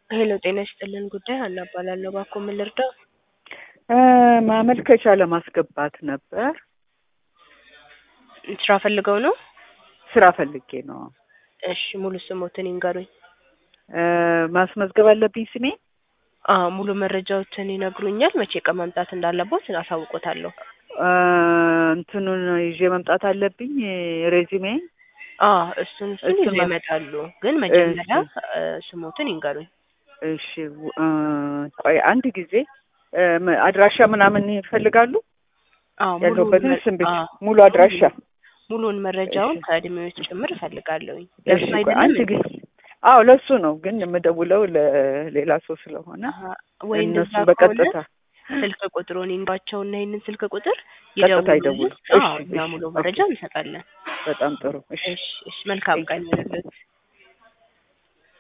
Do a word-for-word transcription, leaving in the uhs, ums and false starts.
ሄሎ ጤና ይስጥልን ጉዳይ ሀና እባላለሁ። እባክዎ ምን ልርዳው? ማመልከቻ ለማስገባት ነበር። ስራ ፈልገው ነው? ስራ ፈልጌ ነው። እሺ ሙሉ ስሞትን ይንገሩኝ። ማስመዝገብ አለብኝ ስሜ? አዎ ሙሉ መረጃዎችን ይነግሩኛል። መቼ ቀን መምጣት እንዳለቦት አሳውቆታለሁ። እንትኑን ይዤ መምጣት አለብኝ ሬዚሜ? አዎ እሱን እሱን ይዘው ይመጣሉ። ግን መጀመሪያ ስሞትን ይንገሩኝ። እሺ ቆይ አንድ ጊዜ አድራሻ ምናምን ይፈልጋሉ? አዎ ሙሉ ያለሁበትን ስም ብቻ ሙሉ አድራሻ ሙሉን መረጃውን ከእድሜዎች ጭምር እፈልጋለሁኝ። እሺ ቆይ አንድ ጊዜ አዎ ለሱ ነው ግን የምደውለው ለሌላ ሰው ስለሆነ ወይ እነሱ እንደዛ በቀጥታ ስልክ ቁጥሩን ይንጓቸውና ይሄንን ስልክ ቁጥር ቀጥታ ይደውሉ። አዎ እኛ ሙሉ መረጃ እንሰጣለን። በጣም ጥሩ። እሺ እሺ መልካም ቀን ይሁንልዎት።